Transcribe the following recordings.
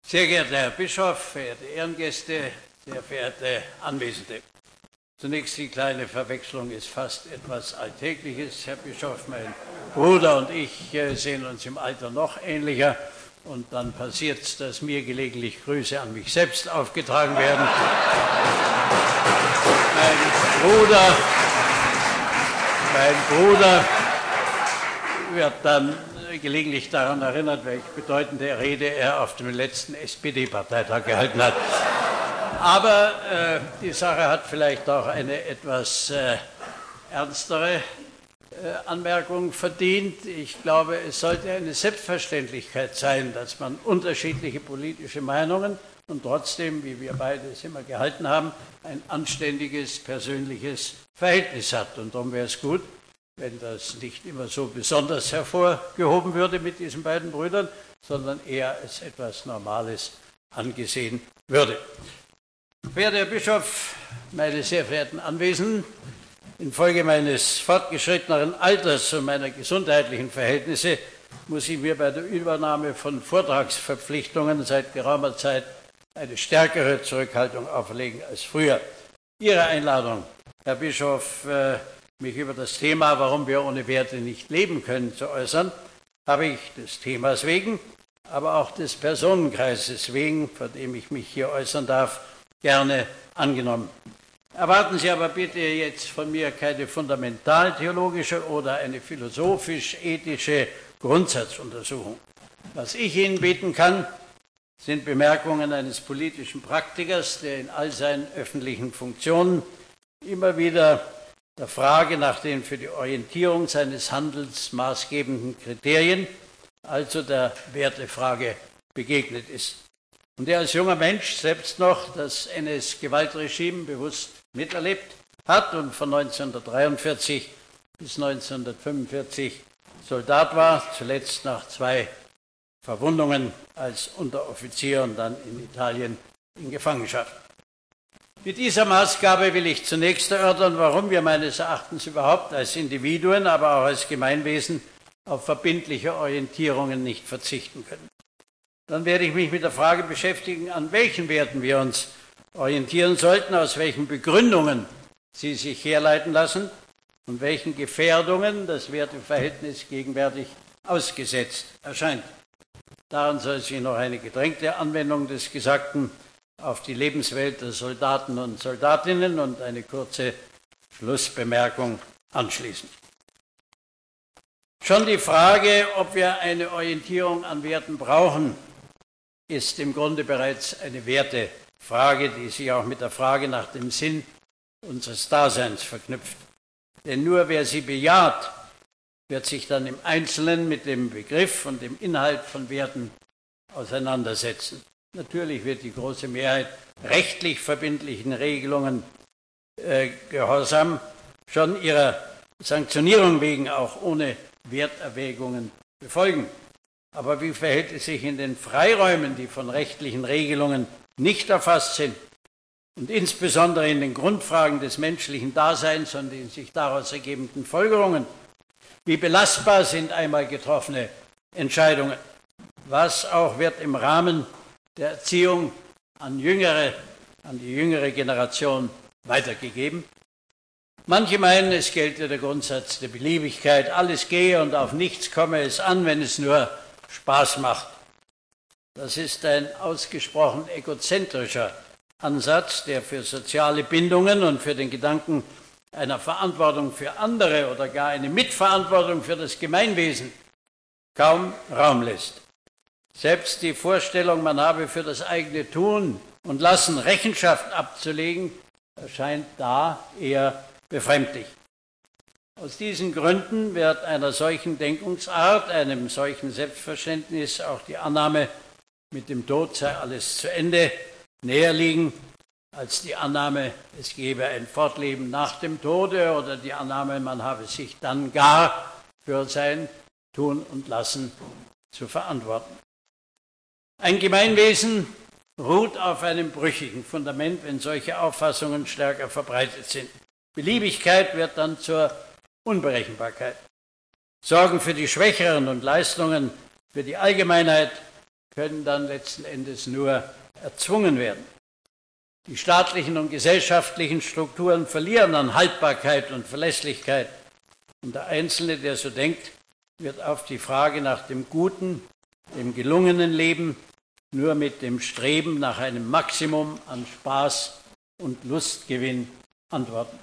Sehr geehrter Herr Bischof, verehrte Ehrengäste, sehr verehrte Anwesende. Zunächst die kleine Verwechslung ist fast etwas Alltägliches. Herr Bischof, mein Bruder und ich sehen uns im Alter noch ähnlicher. Und dann passiert es, dass mir gelegentlich Grüße an mich selbst aufgetragen werden. Mein Bruder wird dann gelegentlich daran erinnert, welche bedeutende Rede er auf dem letzten SPD-Parteitag gehalten hat. Aber die Sache hat vielleicht auch eine etwas ernstere Anmerkung verdient. Ich glaube, es sollte eine Selbstverständlichkeit sein, dass man unterschiedliche politische Meinungen und trotzdem, wie wir beide es immer gehalten haben, ein anständiges, persönliches Verhältnis hat. Und darum wäre es gut, wenn das nicht immer so besonders hervorgehoben würde mit diesen beiden Brüdern, sondern eher als etwas Normales angesehen würde. Verehrter Herr Bischof, meine sehr verehrten Anwesenden, infolge meines fortgeschritteneren Alters und meiner gesundheitlichen Verhältnisse muss ich mir bei der Übernahme von Vortragsverpflichtungen seit geraumer Zeit eine stärkere Zurückhaltung auferlegen als früher. Ihre Einladung, Herr Bischof, mich über das Thema, warum wir ohne Werte nicht leben können, zu äußern, habe ich des Themas wegen, aber auch des Personenkreises wegen, vor dem ich mich hier äußern darf, gerne angenommen. Erwarten Sie aber bitte jetzt von mir keine fundamentaltheologische oder eine philosophisch-ethische Grundsatzuntersuchung. Was ich Ihnen bieten kann, sind Bemerkungen eines politischen Praktikers, der in all seinen öffentlichen Funktionen immer wieder der Frage nach den für die Orientierung seines Handelns maßgebenden Kriterien, also der Wertefrage, begegnet ist. Und der als junger Mensch selbst noch das NS-Gewaltregime bewusst miterlebt hat und von 1943 bis 1945 Soldat war, zuletzt nach 2 Verwundungen als Unteroffizier und dann in Italien in Gefangenschaft. Mit dieser Maßgabe will ich zunächst erörtern, warum wir meines Erachtens überhaupt als Individuen, aber auch als Gemeinwesen auf verbindliche Orientierungen nicht verzichten können. Dann werde ich mich mit der Frage beschäftigen, an welchen Werten wir uns orientieren sollten, aus welchen Begründungen sie sich herleiten lassen und welchen Gefährdungen das Werteverhältnis gegenwärtig ausgesetzt erscheint. Daran soll sich noch eine gedrängte Anwendung des Gesagten auf die Lebenswelt der Soldaten und Soldatinnen und eine kurze Schlussbemerkung anschließen. Schon die Frage, ob wir eine Orientierung an Werten brauchen, ist im Grunde bereits eine Wertefrage, die sich auch mit der Frage nach dem Sinn unseres Daseins verknüpft. Denn nur wer sie bejaht, wird sich dann im Einzelnen mit dem Begriff und dem Inhalt von Werten auseinandersetzen. Natürlich wird die große Mehrheit rechtlich verbindlichen Regelungen gehorsam, schon ihrer Sanktionierung wegen auch ohne Werterwägungen befolgen. Aber wie verhält es sich in den Freiräumen, die von rechtlichen Regelungen nicht erfasst sind und insbesondere in den Grundfragen des menschlichen Daseins und den sich daraus ergebenden Folgerungen? Wie belastbar sind einmal getroffene Entscheidungen? Was auch wird im Rahmen der Erziehung an die jüngere Generation weitergegeben? Manche meinen, es gelte der Grundsatz der Beliebigkeit, alles gehe und auf nichts komme es an, wenn es nur Spaß macht. Das ist ein ausgesprochen egozentrischer Ansatz, der für soziale Bindungen und für den Gedanken einer Verantwortung für andere oder gar eine Mitverantwortung für das Gemeinwesen kaum Raum lässt. Selbst die Vorstellung, man habe für das eigene Tun und Lassen Rechenschaft abzulegen, erscheint da eher befremdlich. Aus diesen Gründen wird einer solchen Denkungsart, einem solchen Selbstverständnis auch die Annahme, mit dem Tod sei alles zu Ende, näher liegen als die Annahme, es gebe ein Fortleben nach dem Tode oder die Annahme, man habe sich dann gar für sein Tun und Lassen zu verantworten. Ein Gemeinwesen ruht auf einem brüchigen Fundament, wenn solche Auffassungen stärker verbreitet sind. Beliebigkeit wird dann zur Unberechenbarkeit. Sorgen für die Schwächeren und Leistungen für die Allgemeinheit können dann letzten Endes nur erzwungen werden. Die staatlichen und gesellschaftlichen Strukturen verlieren an Haltbarkeit und Verlässlichkeit. Und der Einzelne, der so denkt, wird auf die Frage nach dem guten, dem gelungenen Leben nur mit dem Streben nach einem Maximum an Spaß und Lustgewinn antworten.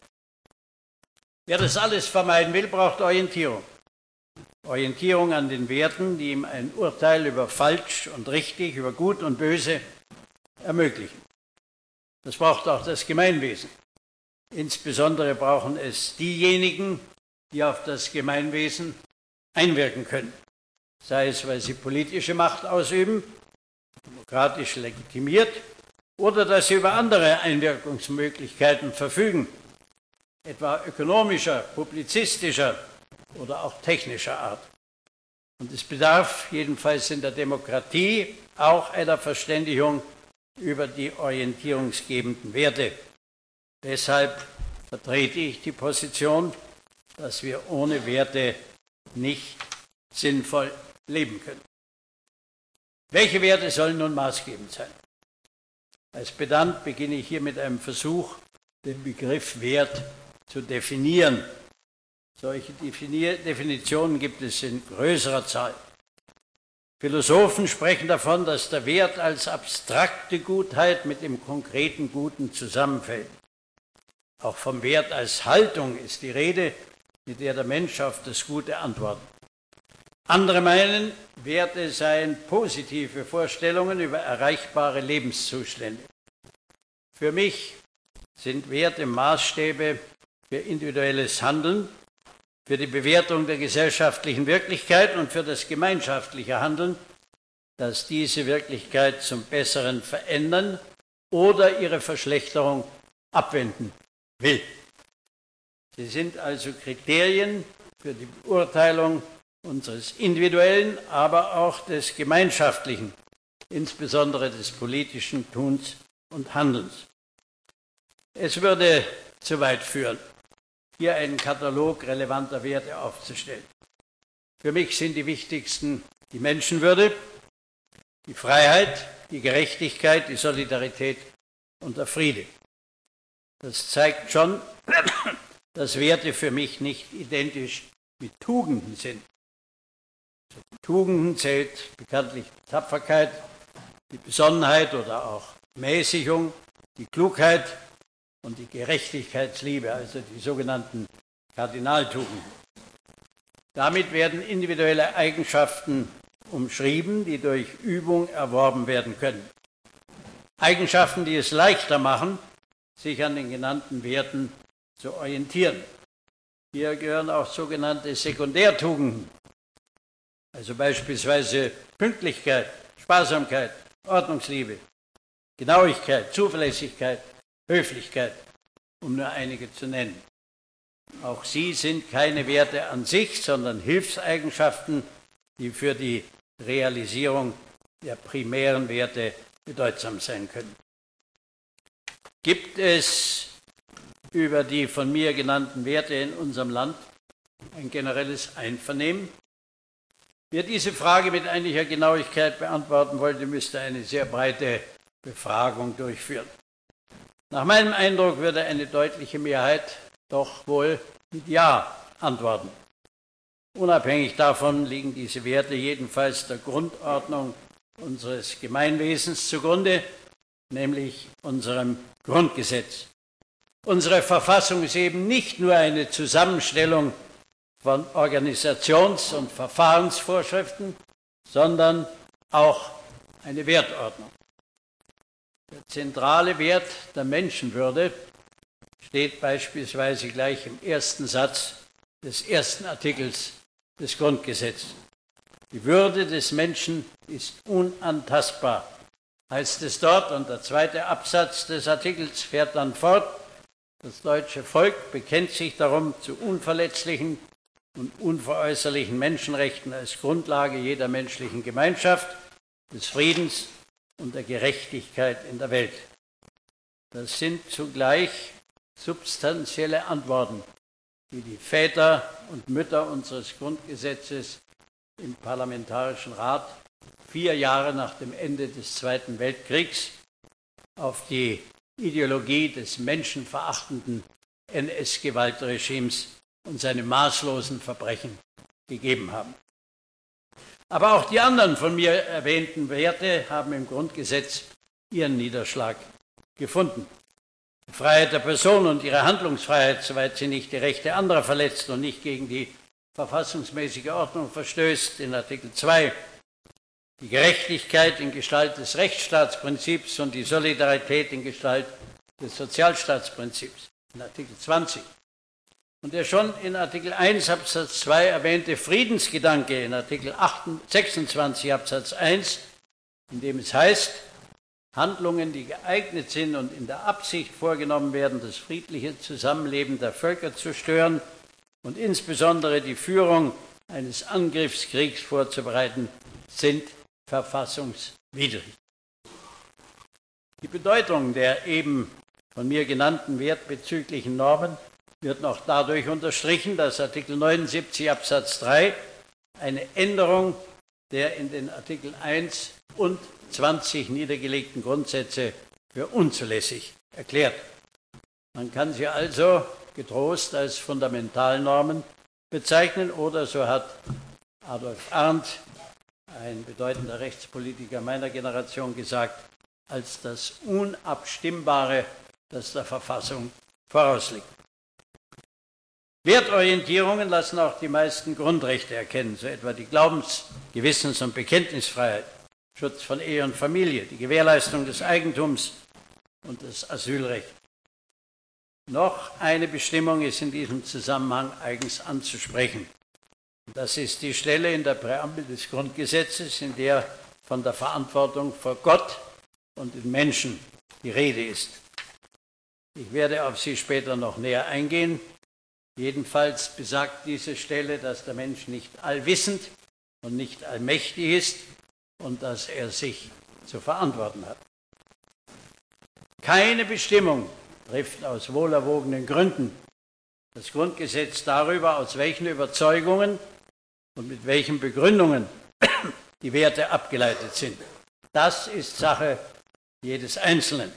Wer das alles vermeiden will, braucht Orientierung. Orientierung an den Werten, die ihm ein Urteil über falsch und richtig, über gut und böse ermöglichen. Das braucht auch das Gemeinwesen. Insbesondere brauchen es diejenigen, die auf das Gemeinwesen einwirken können. Sei es, weil sie politische Macht ausüben, demokratisch legitimiert, oder dass sie über andere Einwirkungsmöglichkeiten verfügen, etwa ökonomischer, publizistischer oder auch technischer Art. Und es bedarf jedenfalls in der Demokratie auch einer Verständigung über die orientierungsgebenden Werte. Deshalb vertrete ich die Position, dass wir ohne Werte nicht sinnvoll leben können. Welche Werte sollen nun maßgebend sein? Als Pedant beginne ich hier mit einem Versuch, den Begriff Wert zu definieren. Solche Definitionen gibt es in größerer Zahl. Philosophen sprechen davon, dass der Wert als abstrakte Gutheit mit dem konkreten Guten zusammenfällt. Auch vom Wert als Haltung ist die Rede, mit der der Mensch auf das Gute antwortet. Andere meinen, Werte seien positive Vorstellungen über erreichbare Lebenszustände. Für mich sind Werte Maßstäbe für individuelles Handeln, für die Bewertung der gesellschaftlichen Wirklichkeit und für das gemeinschaftliche Handeln, das diese Wirklichkeit zum Besseren verändern oder ihre Verschlechterung abwenden will. Sie sind also Kriterien für die Beurteilung unseres individuellen, aber auch des gemeinschaftlichen, insbesondere des politischen Tuns und Handelns. Es würde zu weit führen, hier einen Katalog relevanter Werte aufzustellen. Für mich sind die wichtigsten die Menschenwürde, die Freiheit, die Gerechtigkeit, die Solidarität und der Friede. Das zeigt schon, dass Werte für mich nicht identisch mit Tugenden sind. Zu den Tugenden zählt bekanntlich die Tapferkeit, die Besonnenheit oder auch Mäßigung, die Klugheit und die Gerechtigkeitsliebe, also die sogenannten Kardinaltugenden. Damit werden individuelle Eigenschaften umschrieben, die durch Übung erworben werden können. Eigenschaften, die es leichter machen, sich an den genannten Werten zu orientieren. Hier gehören auch sogenannte Sekundärtugenden, also beispielsweise Pünktlichkeit, Sparsamkeit, Ordnungsliebe, Genauigkeit, Zuverlässigkeit, Höflichkeit, um nur einige zu nennen. Auch sie sind keine Werte an sich, sondern Hilfseigenschaften, die für die Realisierung der primären Werte bedeutsam sein können. Gibt es über die von mir genannten Werte in unserem Land ein generelles Einvernehmen? Wer diese Frage mit einiger Genauigkeit beantworten wollte, müsste eine sehr breite Befragung durchführen. Nach meinem Eindruck würde eine deutliche Mehrheit doch wohl mit Ja antworten. Unabhängig davon liegen diese Werte jedenfalls der Grundordnung unseres Gemeinwesens zugrunde, nämlich unserem Grundgesetz. Unsere Verfassung ist eben nicht nur eine Zusammenstellung von Organisations- und Verfahrensvorschriften, sondern auch eine Wertordnung. Der zentrale Wert der Menschenwürde steht beispielsweise gleich im ersten Satz des ersten Artikels des Grundgesetzes. Die Würde des Menschen ist unantastbar, heißt es dort, und der zweite Absatz des Artikels fährt dann fort: Das deutsche Volk bekennt sich darum zu unverletzlichen und unveräußerlichen Menschenrechten als Grundlage jeder menschlichen Gemeinschaft, des Friedens und der Gerechtigkeit in der Welt. Das sind zugleich substanzielle Antworten, die die Väter und Mütter unseres Grundgesetzes im Parlamentarischen Rat 4 Jahre nach dem Ende des Zweiten Weltkriegs auf die Ideologie des menschenverachtenden NS-Gewaltregimes und seine maßlosen Verbrechen gegeben haben. Aber auch die anderen von mir erwähnten Werte haben im Grundgesetz ihren Niederschlag gefunden. Die Freiheit der Person und ihre Handlungsfreiheit, soweit sie nicht die Rechte anderer verletzt und nicht gegen die verfassungsmäßige Ordnung verstößt, in Artikel 2. Die Gerechtigkeit in Gestalt des Rechtsstaatsprinzips und die Solidarität in Gestalt des Sozialstaatsprinzips, in Artikel 20. Und der schon in Artikel 1 Absatz 2 erwähnte Friedensgedanke in Artikel 26 Absatz 1, in dem es heißt, Handlungen, die geeignet sind und in der Absicht vorgenommen werden, das friedliche Zusammenleben der Völker zu stören und insbesondere die Führung eines Angriffskriegs vorzubereiten, sind verfassungswidrig. Die Bedeutung der eben von mir genannten wertbezüglichen Normen wird noch dadurch unterstrichen, dass Artikel 79 Absatz 3 eine Änderung der in den Artikel 1 und 20 niedergelegten Grundsätze für unzulässig erklärt. Man kann sie also getrost als Fundamentalnormen bezeichnen oder, so hat Adolf Arndt, ein bedeutender Rechtspolitiker meiner Generation, gesagt, als das Unabstimmbare, das der Verfassung vorausliegt. Wertorientierungen lassen auch die meisten Grundrechte erkennen, so etwa die Glaubens-, Gewissens- und Bekenntnisfreiheit, Schutz von Ehe und Familie, die Gewährleistung des Eigentums und das Asylrecht. Noch eine Bestimmung ist in diesem Zusammenhang eigens anzusprechen. Das ist die Stelle in der Präambel des Grundgesetzes, in der von der Verantwortung vor Gott und den Menschen die Rede ist. Ich werde auf sie später noch näher eingehen. Jedenfalls besagt diese Stelle, dass der Mensch nicht allwissend und nicht allmächtig ist und dass er sich zu verantworten hat. Keine Bestimmung trifft aus wohlerwogenen Gründen das Grundgesetz darüber, aus welchen Überzeugungen und mit welchen Begründungen die Werte abgeleitet sind. Das ist Sache jedes Einzelnen.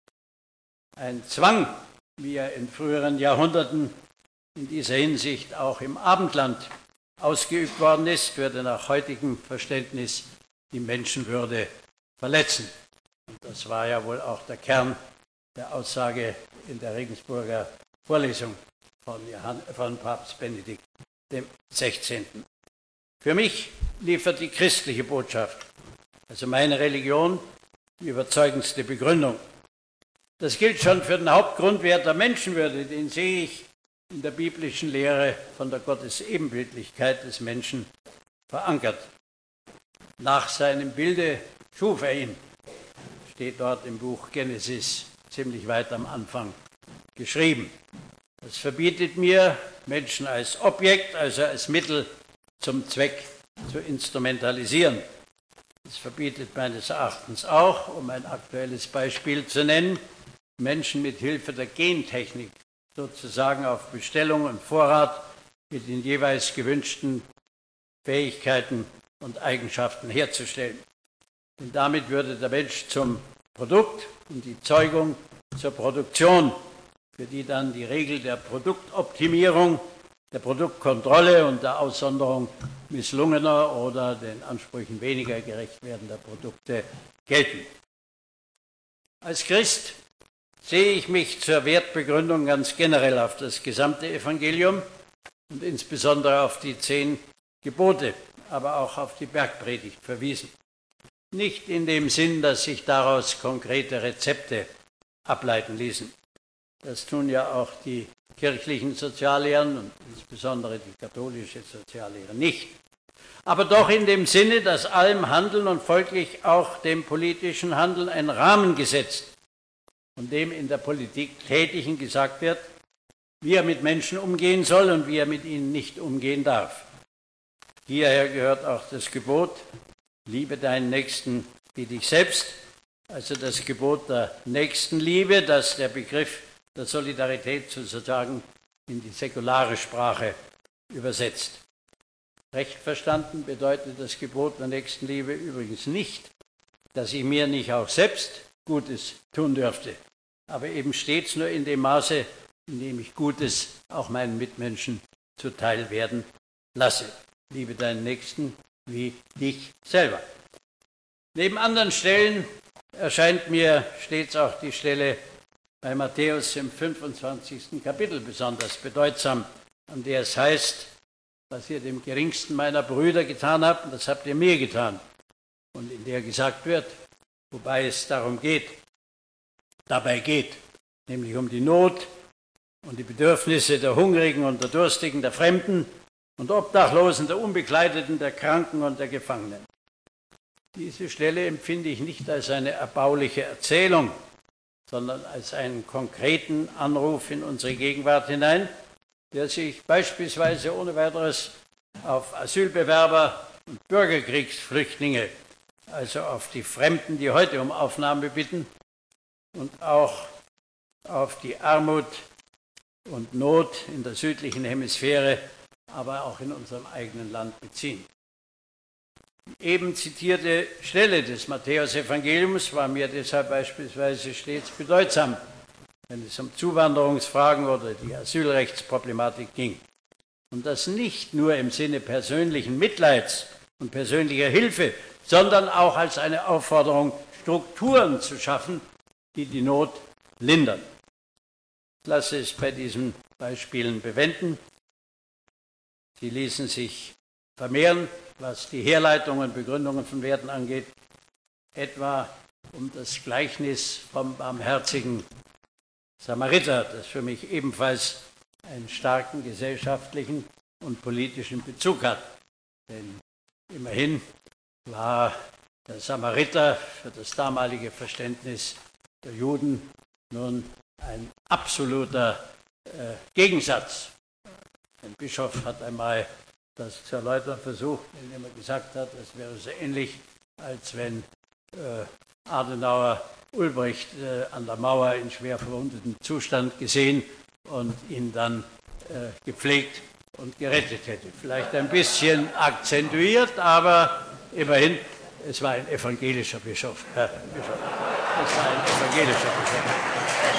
Ein Zwang, wie er in früheren Jahrhunderten in dieser Hinsicht auch im Abendland ausgeübt worden ist, würde nach heutigem Verständnis die Menschenwürde verletzen. Und das war ja wohl auch der Kern der Aussage in der Regensburger Vorlesung von Papst Benedikt XVI. Für mich liefert die christliche Botschaft, also meine Religion, die überzeugendste Begründung. Das gilt schon für den Hauptgrundwert der Menschenwürde, den sehe ich in der biblischen Lehre von der Gottesebenbildlichkeit des Menschen verankert. Nach seinem Bilde schuf er ihn, steht dort im Buch Genesis ziemlich weit am Anfang geschrieben. Das verbietet mir, Menschen als Objekt, also als Mittel zum Zweck zu instrumentalisieren. Es verbietet meines Erachtens auch, um ein aktuelles Beispiel zu nennen, Menschen mit Hilfe der Gentechnik sozusagen auf Bestellung und Vorrat mit den jeweils gewünschten Fähigkeiten und Eigenschaften herzustellen. Denn damit würde der Mensch zum Produkt und die Zeugung zur Produktion, für die dann die Regel der Produktoptimierung, der Produktkontrolle und der Aussonderung misslungener oder den Ansprüchen weniger gerecht werdender Produkte gelten. Als Christ sehe ich mich zur Wertbegründung ganz generell auf das gesamte Evangelium und insbesondere auf die 10 Gebote, aber auch auf die Bergpredigt verwiesen. Nicht in dem Sinn, dass sich daraus konkrete Rezepte ableiten ließen. Das tun ja auch die kirchlichen Soziallehren und insbesondere die katholische Soziallehre nicht. Aber doch in dem Sinne, dass allem Handeln und folglich auch dem politischen Handeln ein Rahmen gesetzt und dem in der Politik Tätigen gesagt wird, wie er mit Menschen umgehen soll und wie er mit ihnen nicht umgehen darf. Hierher gehört auch das Gebot, liebe deinen Nächsten wie dich selbst, also das Gebot der Nächstenliebe, das der Begriff der Solidarität sozusagen in die säkulare Sprache übersetzt. Recht verstanden bedeutet das Gebot der Nächstenliebe übrigens nicht, dass ich mir nicht auch selbst Gutes tun dürfte, aber eben stets nur in dem Maße, in dem ich Gutes auch meinen Mitmenschen zuteil werden lasse. Liebe deinen Nächsten wie dich selber. Neben anderen Stellen erscheint mir stets auch die Stelle bei Matthäus im 25. Kapitel besonders bedeutsam, an der es heißt, was ihr dem geringsten meiner Brüder getan habt, das habt ihr mir getan. Und in der gesagt wird, wobei es dabei geht, nämlich um die Not und die Bedürfnisse der Hungrigen und der Durstigen, der Fremden und Obdachlosen, der Unbekleideten, der Kranken und der Gefangenen. Diese Stelle empfinde ich nicht als eine erbauliche Erzählung, sondern als einen konkreten Anruf in unsere Gegenwart hinein, der sich beispielsweise ohne weiteres auf Asylbewerber und Bürgerkriegsflüchtlinge, also auf die Fremden, die heute um Aufnahme bitten, und auch auf die Armut und Not in der südlichen Hemisphäre, aber auch in unserem eigenen Land beziehen. Die eben zitierte Stelle des Matthäusevangeliums war mir deshalb beispielsweise stets bedeutsam, wenn es um Zuwanderungsfragen oder die Asylrechtsproblematik ging. Und das nicht nur im Sinne persönlichen Mitleids und persönlicher Hilfe, sondern auch als eine Aufforderung, Strukturen zu schaffen, die die Not lindern. Ich lasse es bei diesen Beispielen bewenden. Sie ließen sich vermehren, was die Herleitungen und Begründungen von Werten angeht, etwa um das Gleichnis vom barmherzigen Samariter, das für mich ebenfalls einen starken gesellschaftlichen und politischen Bezug hat. Denn immerhin war der Samariter für das damalige Verständnis der Juden nun ein absoluter Gegensatz. Ein Bischof hat einmal das zu erläutern versucht, indem er gesagt hat, es wäre so ähnlich, als wenn Adenauer Ulbricht an der Mauer in schwer verwundetem Zustand gesehen und ihn dann gepflegt und gerettet hätte. Vielleicht ein bisschen akzentuiert, aber immerhin, es war ein evangelischer Bischof. Herr Bischof. Es war ein evangelischer Bischof.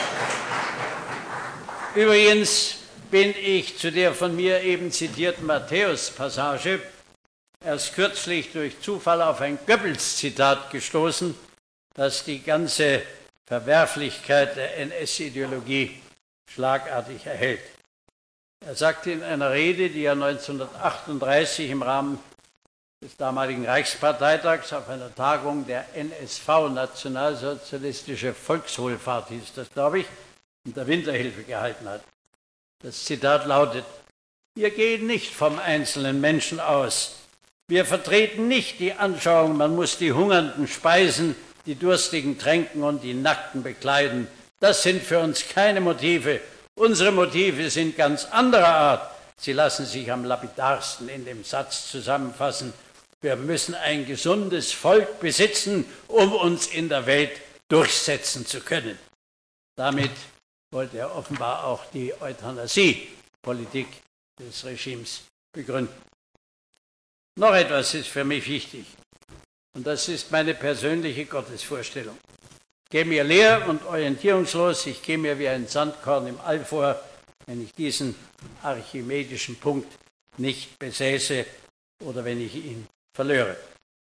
Übrigens bin ich zu der von mir eben zitierten Matthäus-Passage erst kürzlich durch Zufall auf ein Goebbels-Zitat gestoßen, das die ganze Verwerflichkeit der NS-Ideologie schlagartig erhält. Er sagte in einer Rede, die er 1938 im Rahmen des damaligen Reichsparteitags auf einer Tagung der NSV, Nationalsozialistische Volkswohlfahrt hieß das, glaube ich, und der Winterhilfe gehalten hat. Das Zitat lautet: Wir gehen nicht vom einzelnen Menschen aus. Wir vertreten nicht die Anschauung, man muss die Hungernden speisen, die Durstigen tränken und die Nackten bekleiden. Das sind für uns keine Motive. Unsere Motive sind ganz anderer Art. Sie lassen sich am lapidarsten in dem Satz zusammenfassen: Wir müssen ein gesundes Volk besitzen, um uns in der Welt durchsetzen zu können. Damit wollte er offenbar auch die Euthanasie-Politik des Regimes begründen. Noch etwas ist für mich wichtig, und das ist meine persönliche Gottesvorstellung. Ich gehe mir leer und orientierungslos, ich gehe mir wie ein Sandkorn im All vor, wenn ich diesen archimedischen Punkt nicht besäße oder wenn ich ihn verlöre.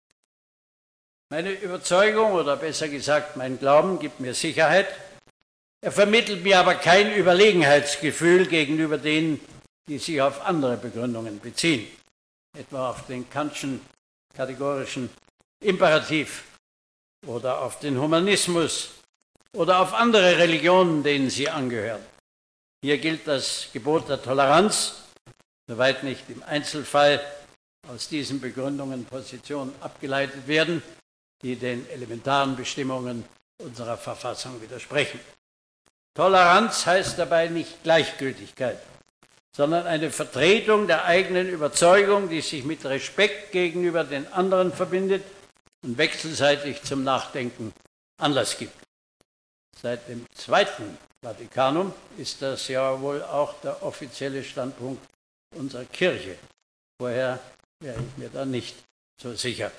Meine Überzeugung, oder besser gesagt mein Glauben, gibt mir Sicherheit. Er vermittelt mir aber kein Überlegenheitsgefühl gegenüber denen, die sich auf andere Begründungen beziehen, etwa auf den Kantschen kategorischen Imperativ oder auf den Humanismus oder auf andere Religionen, denen sie angehören. Hier gilt das Gebot der Toleranz, soweit nicht im Einzelfall aus diesen Begründungen Positionen abgeleitet werden, die den elementaren Bestimmungen unserer Verfassung widersprechen. Toleranz heißt dabei nicht Gleichgültigkeit, sondern eine Vertretung der eigenen Überzeugung, die sich mit Respekt gegenüber den anderen verbindet und wechselseitig zum Nachdenken Anlass gibt. Seit dem Zweiten Vatikanum ist das ja wohl auch der offizielle Standpunkt unserer Kirche. Vorher wäre ich mir dann nicht so sicher.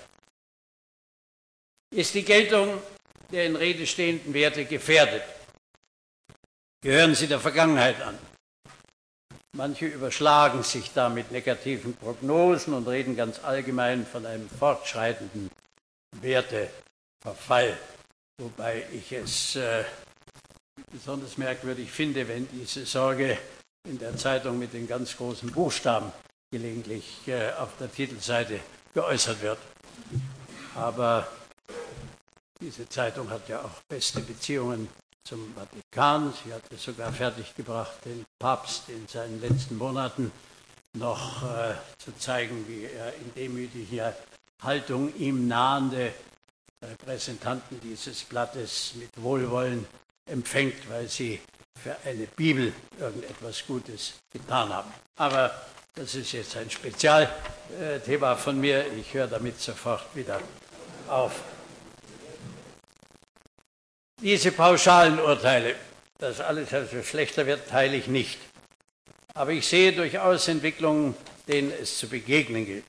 Ist die Geltung der in Rede stehenden Werte gefährdet? Gehören sie der Vergangenheit an? Manche überschlagen sich da mit negativen Prognosen und reden ganz allgemein von einem fortschreitenden Werteverfall, wobei ich es besonders merkwürdig finde, wenn diese Sorge in der Zeitung mit den ganz großen Buchstaben gelegentlich auf der Titelseite geäußert wird. Aber diese Zeitung hat ja auch beste Beziehungen zum Vatikan. Sie hat es sogar fertiggebracht, den Papst in seinen letzten Monaten noch zu zeigen, wie er in demütiger Haltung ihm nahende Repräsentanten dieses Blattes mit Wohlwollen empfängt, weil sie für eine Bibel irgendetwas Gutes getan haben. Aber das ist jetzt ein Spezialthema von mir. Ich höre damit sofort wieder auf. Diese pauschalen Urteile, dass alles also schlechter wird, teile ich nicht. Aber ich sehe durchaus Entwicklungen, denen es zu begegnen gilt.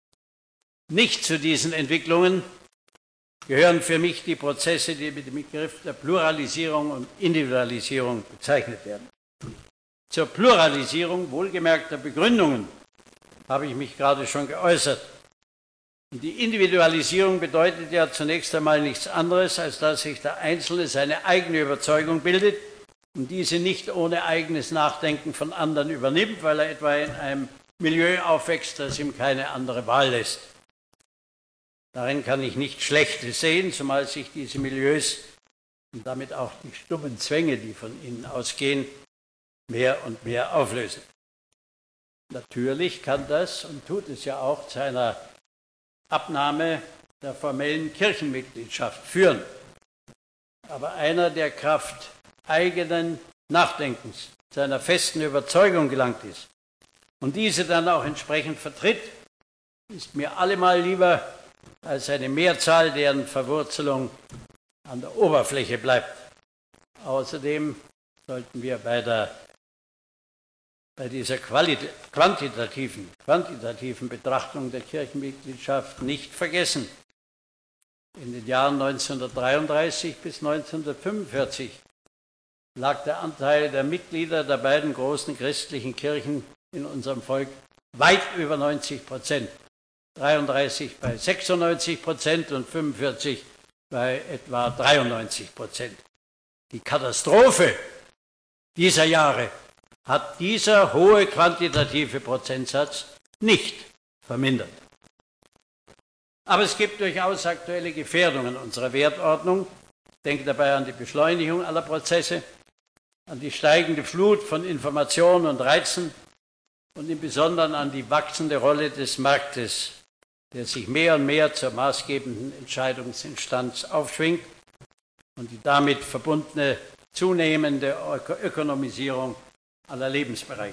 Nicht zu diesen Entwicklungen gehören für mich die Prozesse, die mit dem Begriff der Pluralisierung und Individualisierung bezeichnet werden. Zur Pluralisierung wohlgemerkter Begründungen habe ich mich gerade schon geäußert. Und die Individualisierung bedeutet ja zunächst einmal nichts anderes, als dass sich der Einzelne seine eigene Überzeugung bildet und diese nicht ohne eigenes Nachdenken von anderen übernimmt, weil er etwa in einem Milieu aufwächst, das ihm keine andere Wahl lässt. Darin kann ich nichts Schlechtes sehen, zumal sich diese Milieus und damit auch die stummen Zwänge, die von ihnen ausgehen, mehr und mehr auflösen. Natürlich kann das und tut es ja auch zu einer Abnahme der formellen Kirchenmitgliedschaft führen. Aber einer, der Kraft eigenen Nachdenkens, seiner festen Überzeugung gelangt ist und diese dann auch entsprechend vertritt, ist mir allemal lieber als eine Mehrzahl, deren Verwurzelung an der Oberfläche bleibt. Außerdem sollten wir bei dieser quantitativen Betrachtung der Kirchenmitgliedschaft nicht vergessen. In den Jahren 1933 bis 1945 lag der Anteil der Mitglieder der beiden großen christlichen Kirchen in unserem Volk weit über 90%. 33 bei 96% und 45 bei etwa 93%. Die Katastrophe dieser Jahre hat dieser hohe quantitative Prozentsatz nicht vermindert. Aber es gibt durchaus aktuelle Gefährdungen unserer Wertordnung. Ich denke dabei an die Beschleunigung aller Prozesse, an die steigende Flut von Informationen und Reizen und im Besonderen an die wachsende Rolle des Marktes, der sich mehr und mehr zur maßgebenden Entscheidungsinstanz aufschwingt und die damit verbundene zunehmende Ökonomisierung aller Lebensbereiche.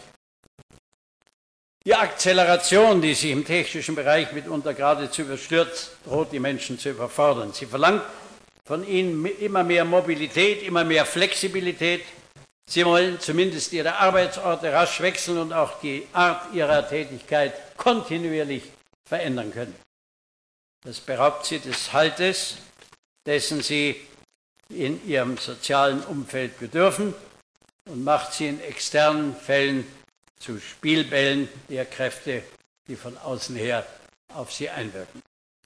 Die Akzeleration, die sich im technischen Bereich mitunter geradezu überstürzt, droht die Menschen zu überfordern. Sie verlangt von ihnen immer mehr Mobilität, immer mehr Flexibilität. Sie wollen zumindest ihre Arbeitsorte rasch wechseln und auch die Art ihrer Tätigkeit kontinuierlich verändern können. Das beraubt sie des Haltes, dessen sie in ihrem sozialen Umfeld bedürfen, und macht sie in externen Fällen zu Spielbällen der Kräfte, die von außen her auf sie einwirken.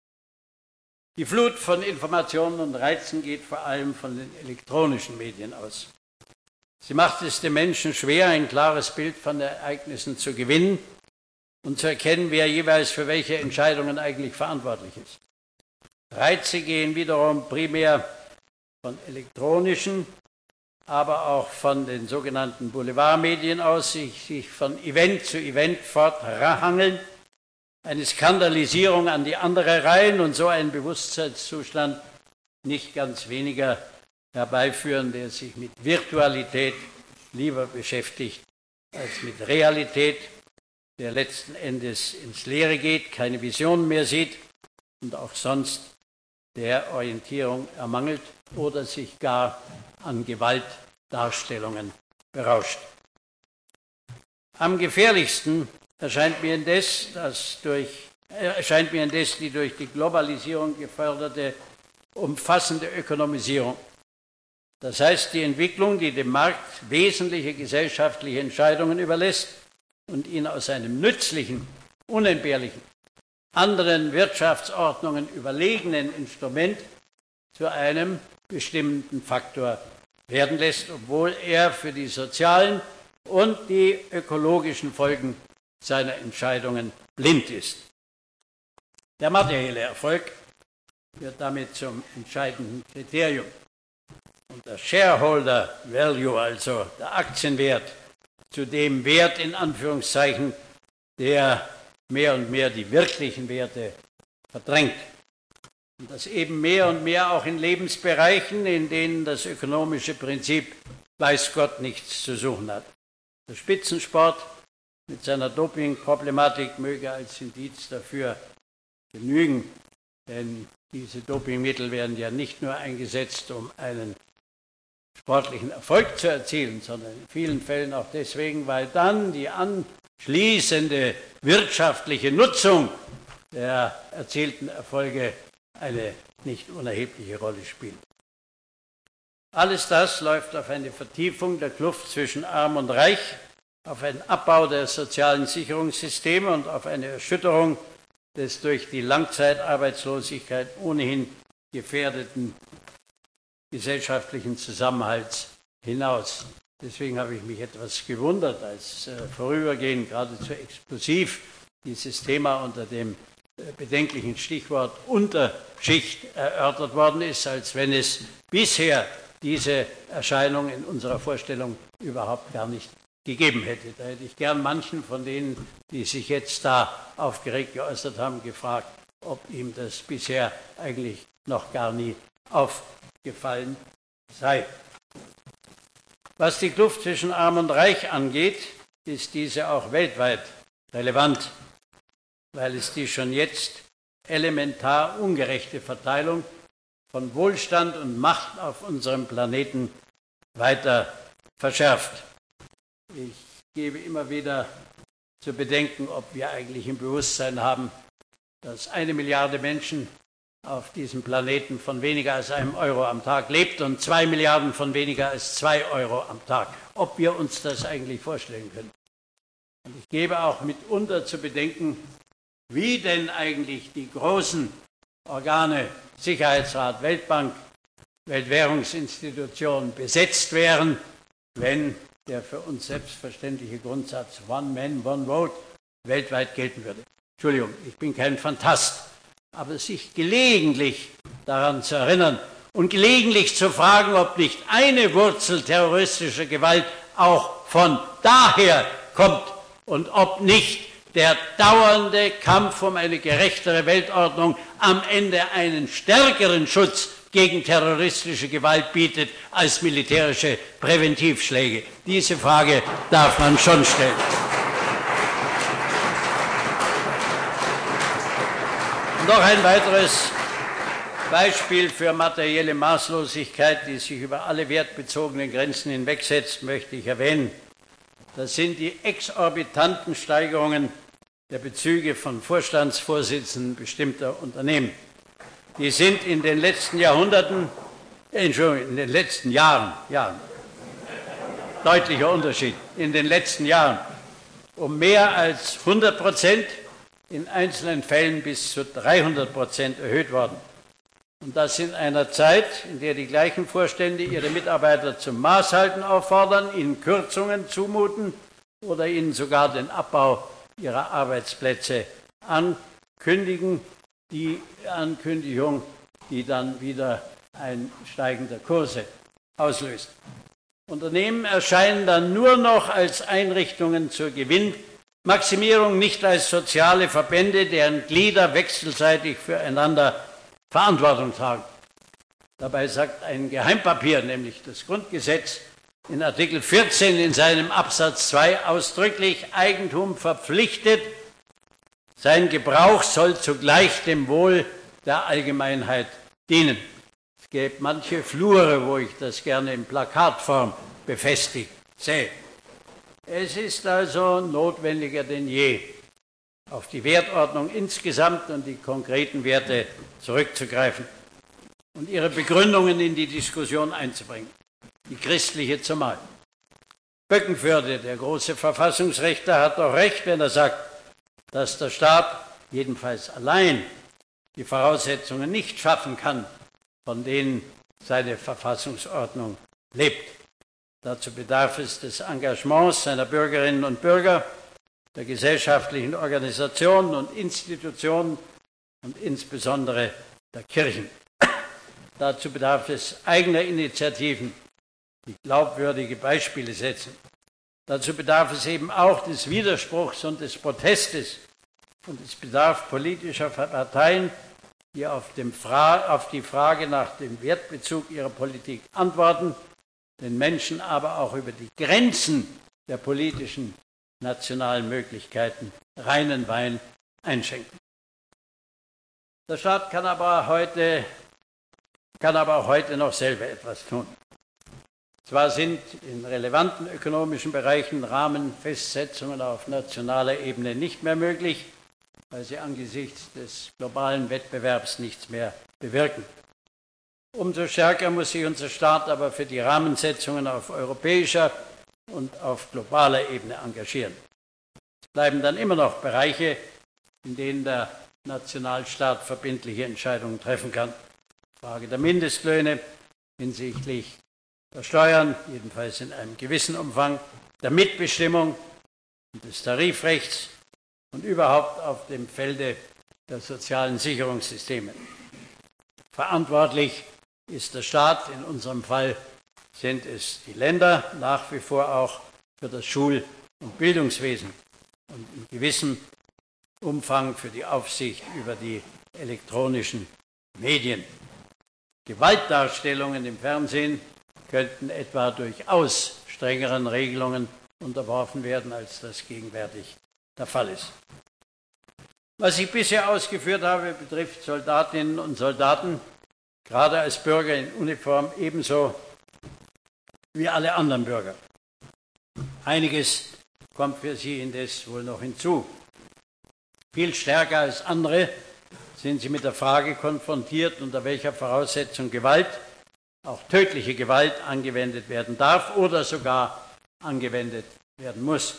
Die Flut von Informationen und Reizen geht vor allem von den elektronischen Medien aus. Sie macht es den Menschen schwer, ein klares Bild von Ereignissen zu gewinnen und zu erkennen, wer jeweils für welche Entscheidungen eigentlich verantwortlich ist. Reize gehen wiederum primär von elektronischen, aber auch von den sogenannten Boulevardmedien aus, sich von Event zu Event forthangeln, eine Skandalisierung an die andere Reihen und so einen Bewusstseinszustand nicht ganz weniger herbeiführen, der sich mit Virtualität lieber beschäftigt als mit Realität, der letzten Endes ins Leere geht, keine Visionen mehr sieht und auch sonst der Orientierung ermangelt oder sich gar an Gewaltdarstellungen berauscht. Am gefährlichsten erscheint mir indes, dass durch erscheint mir indes die durch die Globalisierung geförderte umfassende Ökonomisierung. Das heißt, die Entwicklung, die dem Markt wesentliche gesellschaftliche Entscheidungen überlässt und ihn aus einem nützlichen, unentbehrlichen, anderen Wirtschaftsordnungen überlegenen Instrument zu einem bestimmten Faktor werden lässt, obwohl er für die sozialen und die ökologischen Folgen seiner Entscheidungen blind ist. Der materielle Erfolg wird damit zum entscheidenden Kriterium. Und der Shareholder Value, also der Aktienwert, zu dem Wert in Anführungszeichen, der mehr und mehr die wirklichen Werte verdrängt. Und das eben mehr und mehr auch in Lebensbereichen, in denen das ökonomische Prinzip weiß Gott nichts zu suchen hat. Der Spitzensport mit seiner Dopingproblematik möge als Indiz dafür genügen, denn diese Dopingmittel werden ja nicht nur eingesetzt, um einen sportlichen Erfolg zu erzielen, sondern in vielen Fällen auch deswegen, weil dann die anschließende wirtschaftliche Nutzung der erzielten Erfolge eine nicht unerhebliche Rolle spielt. Alles das läuft auf eine Vertiefung der Kluft zwischen Arm und Reich, auf einen Abbau der sozialen Sicherungssysteme und auf eine Erschütterung des durch die Langzeitarbeitslosigkeit ohnehin gefährdeten gesellschaftlichen Zusammenhalts hinaus. Deswegen habe ich mich etwas gewundert, als vorübergehend geradezu explosiv dieses Thema unter dem bedenklichen Stichwort Unterschicht erörtert worden ist, als wenn es bisher diese Erscheinung in unserer Vorstellung überhaupt gar nicht gegeben hätte. Da hätte ich gern manchen von denen, die sich jetzt da aufgeregt geäußert haben, gefragt, ob ihm das bisher eigentlich noch gar nie aufgefallen sei. Was die Kluft zwischen Arm und Reich angeht, ist diese auch weltweit relevant, weil es die schon jetzt elementar ungerechte Verteilung von Wohlstand und Macht auf unserem Planeten weiter verschärft. Ich gebe immer wieder zu bedenken, ob wir eigentlich im Bewusstsein haben, dass 1 Milliarde Menschen auf diesem Planeten von weniger als einem Euro am Tag lebt und 2 Milliarden von weniger als 2 Euro am Tag. Ob wir uns das eigentlich vorstellen können. Und ich gebe auch mitunter zu bedenken, wie denn eigentlich die großen Organe, Sicherheitsrat, Weltbank, Weltwährungsinstitution besetzt wären, wenn der für uns selbstverständliche Grundsatz One Man, One Vote weltweit gelten würde. Entschuldigung, ich bin kein Phantast, aber sich gelegentlich daran zu erinnern und gelegentlich zu fragen, ob nicht eine Wurzel terroristischer Gewalt auch von daher kommt und ob nicht der dauernde Kampf um eine gerechtere Weltordnung am Ende einen stärkeren Schutz gegen terroristische Gewalt bietet als militärische Präventivschläge. Diese Frage darf man schon stellen. Und noch ein weiteres Beispiel für materielle Maßlosigkeit, die sich über alle wertbezogenen Grenzen hinwegsetzt, möchte ich erwähnen. Das sind die exorbitanten Steigerungen der Bezüge von Vorstandsvorsitzenden bestimmter Unternehmen. Die sind in den letzten Jahren, deutlicher Unterschied, in den letzten Jahren um mehr als 100%, in einzelnen Fällen bis zu 300% erhöht worden. Und das in einer Zeit, in der die gleichen Vorstände ihre Mitarbeiter zum Maßhalten auffordern, ihnen Kürzungen zumuten oder ihnen sogar den Abbau ihrer Arbeitsplätze ankündigen. Die Ankündigung, die dann wieder ein Steigen der Kurse auslöst. Unternehmen erscheinen dann nur noch als Einrichtungen zur Gewinnmaximierung, nicht als soziale Verbände, deren Glieder wechselseitig füreinander Verantwortung tragen. Dabei sagt ein Geheimpapier, nämlich das Grundgesetz, in Artikel 14 in seinem Absatz 2 ausdrücklich: Eigentum verpflichtet, sein Gebrauch soll zugleich dem Wohl der Allgemeinheit dienen. Es gäbe manche Flure, wo ich das gerne in Plakatform befestigt sehe. Es ist also notwendiger denn je, auf die Wertordnung insgesamt und die konkreten Werte zurückzugreifen und ihre Begründungen in die Diskussion einzubringen, die christliche zumal. Böckenförde, der große Verfassungsrechtler, hat doch recht, wenn er sagt, dass der Staat jedenfalls allein die Voraussetzungen nicht schaffen kann, von denen seine Verfassungsordnung lebt. Dazu bedarf es des Engagements seiner Bürgerinnen und Bürger, der gesellschaftlichen Organisationen und Institutionen und insbesondere der Kirchen. Dazu bedarf es eigener Initiativen, die glaubwürdige Beispiele setzen. Dazu bedarf es eben auch des Widerspruchs und des Protestes. Und es bedarf politischer Parteien, die auf die Frage nach dem Wertbezug ihrer Politik antworten, den Menschen aber auch über die Grenzen der politischen nationalen Möglichkeiten reinen Wein einschenken. Der Staat kann aber auch heute noch selber etwas tun. Zwar sind in relevanten ökonomischen Bereichen Rahmenfestsetzungen auf nationaler Ebene nicht mehr möglich, weil sie angesichts des globalen Wettbewerbs nichts mehr bewirken. Umso stärker muss sich unser Staat aber für die Rahmensetzungen auf europäischer und auf globaler Ebene engagieren. Es bleiben dann immer noch Bereiche, in denen der Nationalstaat verbindliche Entscheidungen treffen kann. Frage der Mindestlöhne hinsichtlich der Steuern, jedenfalls in einem gewissen Umfang, der Mitbestimmung und des Tarifrechts und überhaupt auf dem Felde der sozialen Sicherungssysteme. Verantwortlich ist der Staat, in unserem Fall sind es die Länder, nach wie vor auch für das Schul- und Bildungswesen und in gewissem Umfang für die Aufsicht über die elektronischen Medien. Gewaltdarstellungen im Fernsehen könnten etwa durchaus strengeren Regelungen unterworfen werden, als das gegenwärtig der Fall ist. Was ich bisher ausgeführt habe, betrifft Soldatinnen und Soldaten, gerade als Bürger in Uniform ebenso wie alle anderen Bürger. Einiges kommt für sie indes wohl noch hinzu. Viel stärker als andere sind sie mit der Frage konfrontiert, unter welcher Voraussetzung Gewalt, auch tödliche Gewalt, angewendet werden darf oder sogar angewendet werden muss.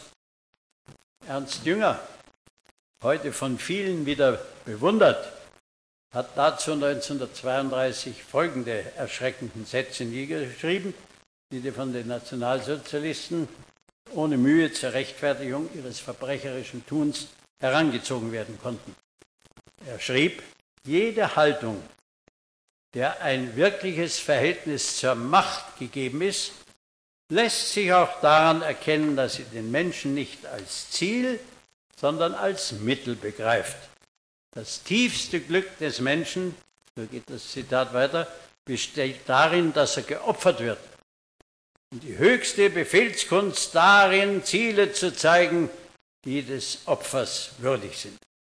Ernst Jünger, heute von vielen wieder bewundert, hat dazu 1932 folgende erschreckenden Sätze niedergeschrieben, die von den Nationalsozialisten ohne Mühe zur Rechtfertigung ihres verbrecherischen Tuns herangezogen werden konnten. Er schrieb, jede Haltung, der ein wirkliches Verhältnis zur Macht gegeben ist, lässt sich auch daran erkennen, dass sie den Menschen nicht als Ziel, sondern als Mittel begreift. Das tiefste Glück des Menschen, so geht das Zitat weiter, besteht darin, dass er geopfert wird. Und die höchste Befehlskunst darin, Ziele zu zeigen, die des Opfers würdig sind.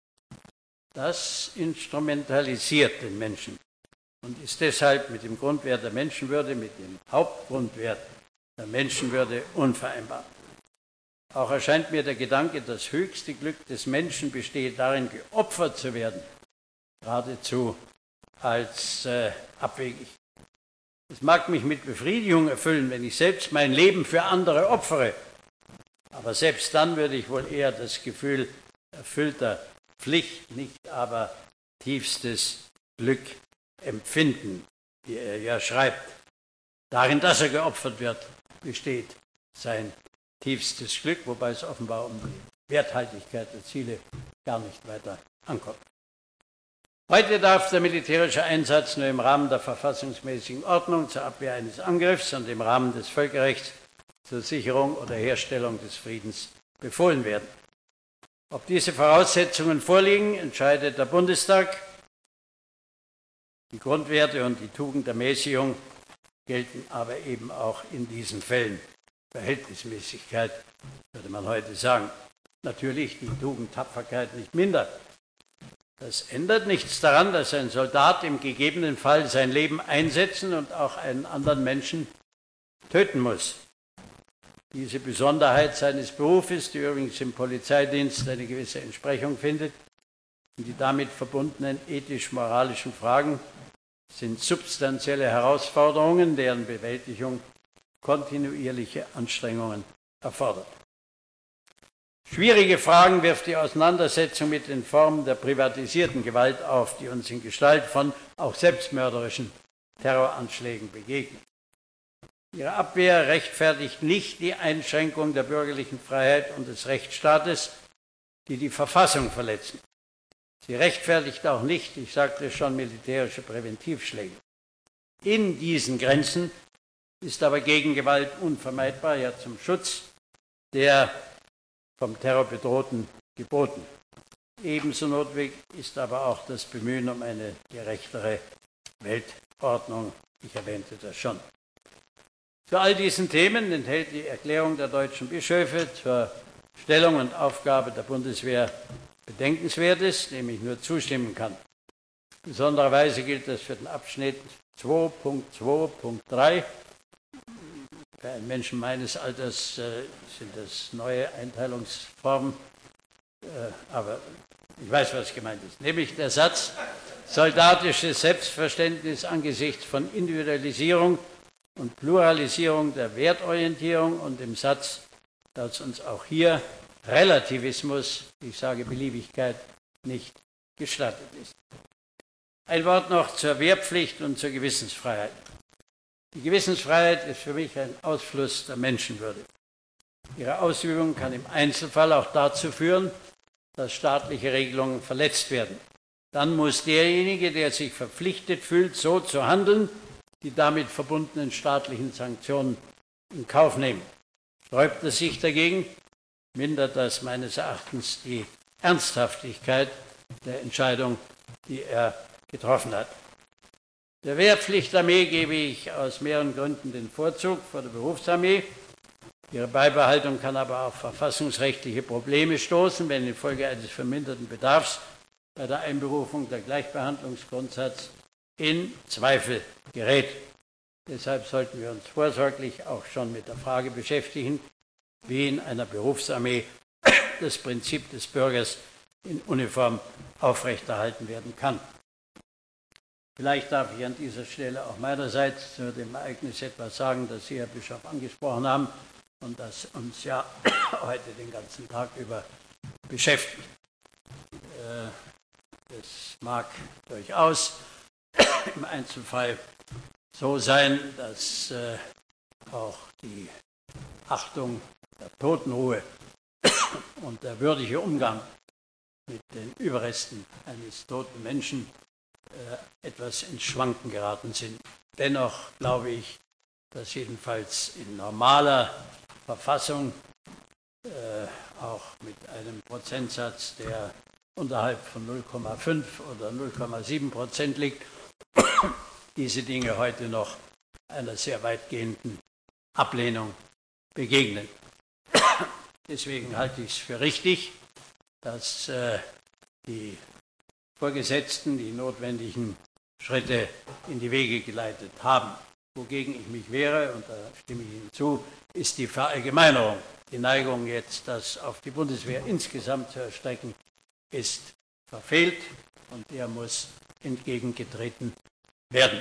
Das instrumentalisiert den Menschen und ist deshalb mit dem Grundwert der Menschenwürde, mit dem Hauptgrundwert der Menschenwürde unvereinbar. Auch erscheint mir der Gedanke, das höchste Glück des Menschen bestehe darin, geopfert zu werden, geradezu als abwegig. Es mag mich mit Befriedigung erfüllen, wenn ich selbst mein Leben für andere opfere, aber selbst dann würde ich wohl eher das Gefühl erfüllter Pflicht, nicht aber tiefstes Glück empfinden, wie er ja schreibt. Darin, dass er geopfert wird, besteht sein tiefstes Glück, wobei es offenbar um die Werthaltigkeit der Ziele gar nicht weiter ankommt. Heute darf der militärische Einsatz nur im Rahmen der verfassungsmäßigen Ordnung zur Abwehr eines Angriffs und im Rahmen des Völkerrechts zur Sicherung oder Herstellung des Friedens befohlen werden. Ob diese Voraussetzungen vorliegen, entscheidet der Bundestag. Die Grundwerte und die Tugend der Mäßigung gelten aber eben auch in diesen Fällen. Verhältnismäßigkeit, würde man heute sagen. Natürlich die Tugend Tapferkeit nicht minder. Das ändert nichts daran, dass ein Soldat im gegebenen Fall sein Leben einsetzen und auch einen anderen Menschen töten muss. Diese Besonderheit seines Berufes, die übrigens im Polizeidienst eine gewisse Entsprechung findet, und die damit verbundenen ethisch-moralischen Fragen sind substanzielle Herausforderungen, deren Bewältigung kontinuierliche Anstrengungen erfordert. Schwierige Fragen wirft die Auseinandersetzung mit den Formen der privatisierten Gewalt auf, die uns in Gestalt von auch selbstmörderischen Terroranschlägen begegnen. Ihre Abwehr rechtfertigt nicht die Einschränkung der bürgerlichen Freiheit und des Rechtsstaates, die die Verfassung verletzen. Sie rechtfertigt auch nicht, ich sagte schon, militärische Präventivschläge. In diesen Grenzen ist aber Gegengewalt unvermeidbar, ja zum Schutz der vom Terror Bedrohten geboten. Ebenso notwendig ist aber auch das Bemühen um eine gerechtere Weltordnung. Ich erwähnte das schon. Zu all diesen Themen enthält die Erklärung der deutschen Bischöfe zur Stellung und Aufgabe der Bundeswehr Bedenkenswertes, dem ich nur zustimmen kann. Besondererweise gilt das für den Abschnitt 2.2.3. Für einen Menschen meines Alters sind das neue Einteilungsformen, aber ich weiß, was gemeint ist. Nämlich der Satz, soldatisches Selbstverständnis angesichts von Individualisierung und Pluralisierung der Wertorientierung, und im Satz, dass uns auch hier Relativismus, ich sage Beliebigkeit, nicht gestattet ist. Ein Wort noch zur Wehrpflicht und zur Gewissensfreiheit. Die Gewissensfreiheit ist für mich ein Ausfluss der Menschenwürde. Ihre Ausübung kann im Einzelfall auch dazu führen, dass staatliche Regelungen verletzt werden. Dann muss derjenige, der sich verpflichtet fühlt, so zu handeln, die damit verbundenen staatlichen Sanktionen in Kauf nehmen. Sträubt er sich dagegen, mindert das meines Erachtens die Ernsthaftigkeit der Entscheidung, die er getroffen hat. Der Wehrpflichtarmee gebe ich aus mehreren Gründen den Vorzug vor der Berufsarmee. Ihre Beibehaltung kann aber auf verfassungsrechtliche Probleme stoßen, wenn infolge eines verminderten Bedarfs bei der Einberufung der Gleichbehandlungsgrundsatz in Zweifel gerät. Deshalb sollten wir uns vorsorglich auch schon mit der Frage beschäftigen, wie in einer Berufsarmee das Prinzip des Bürgers in Uniform aufrechterhalten werden kann. Vielleicht darf ich an dieser Stelle auch meinerseits zu dem Ereignis etwas sagen, das Sie, Herr Bischof, angesprochen haben und das uns ja heute den ganzen Tag über beschäftigt. Es mag durchaus im Einzelfall so sein, dass auch die Achtung der Totenruhe und der würdige Umgang mit den Überresten eines toten Menschen etwas ins Schwanken geraten sind. Dennoch glaube ich, dass jedenfalls in normaler Verfassung, auch mit einem Prozentsatz, der unterhalb von 0,5 oder 0,7% liegt, diese Dinge heute noch einer sehr weitgehenden Ablehnung begegnen. Deswegen halte ich es für richtig, dass die Vorgesetzten die notwendigen Schritte in die Wege geleitet haben. Wogegen ich mich wehre, und da stimme ich Ihnen zu, ist die Verallgemeinerung. Die Neigung jetzt, das auf die Bundeswehr insgesamt zu erstrecken, ist verfehlt und der muss entgegengetreten werden.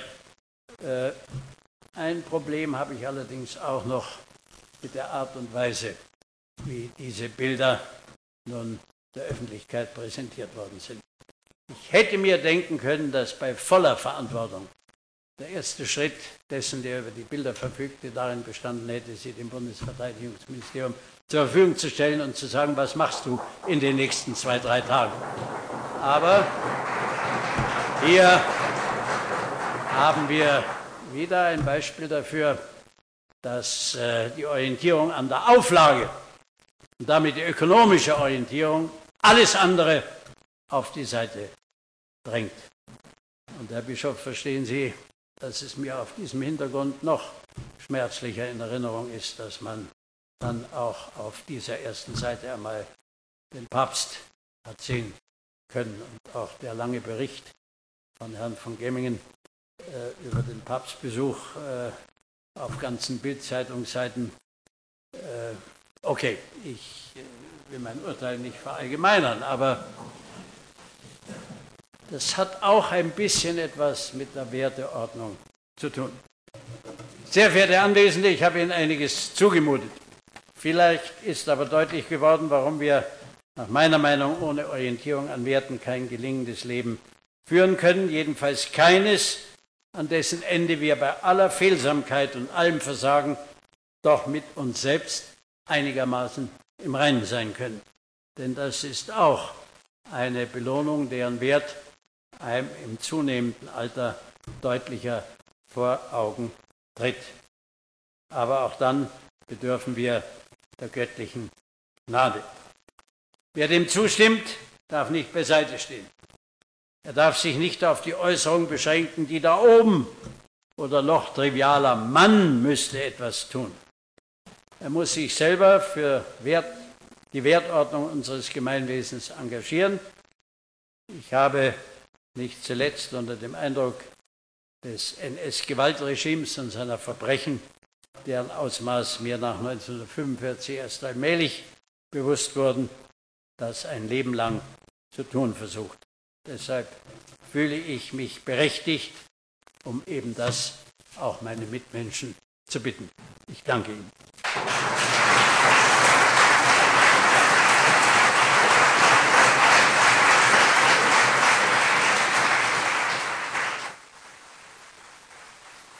Ein Problem habe ich allerdings auch noch mit der Art und Weise, wie diese Bilder nun der Öffentlichkeit präsentiert worden sind. Ich hätte mir denken können, dass bei voller Verantwortung der erste Schritt dessen, der über die Bilder verfügte, darin bestanden hätte, sie dem Bundesverteidigungsministerium zur Verfügung zu stellen und zu sagen, was machst du in den nächsten 2-3 Tagen. Aber hier haben wir wieder ein Beispiel dafür, dass die Orientierung an der Auflage und damit die ökonomische Orientierung alles andere auf die Seite drängt. Und Herr Bischof, verstehen Sie, dass es mir auf diesem Hintergrund noch schmerzlicher in Erinnerung ist, dass man dann auch auf dieser ersten Seite einmal den Papst hat sehen können. Und auch der lange Bericht von Herrn von Gemmingen über den Papstbesuch auf ganzen Bild-Zeitungsseiten Okay, ich will mein Urteil nicht verallgemeinern, aber das hat auch ein bisschen etwas mit der Werteordnung zu tun. Sehr verehrte Anwesende, ich habe Ihnen einiges zugemutet. Vielleicht ist aber deutlich geworden, warum wir nach meiner Meinung ohne Orientierung an Werten kein gelingendes Leben führen können, jedenfalls keines, an dessen Ende wir bei aller Fehlsamkeit und allem Versagen doch mit uns selbst einigermaßen im Reinen sein können. Denn das ist auch eine Belohnung, deren Wert einem im zunehmenden Alter deutlicher vor Augen tritt. Aber auch dann bedürfen wir der göttlichen Gnade. Wer dem zustimmt, darf nicht beiseite stehen. Er darf sich nicht auf die Äußerung beschränken, die da oben oder noch trivialer, Mann müsste etwas tun. Er muss sich selber für die Wertordnung unseres Gemeinwesens engagieren. Ich habe nicht zuletzt unter dem Eindruck des NS-Gewaltregimes und seiner Verbrechen, deren Ausmaß mir nach 1945 erst allmählich bewusst wurden, das ein Leben lang zu tun versucht. Deshalb fühle ich mich berechtigt, um eben das auch meine Mitmenschen zu bitten. Ich danke Ihnen.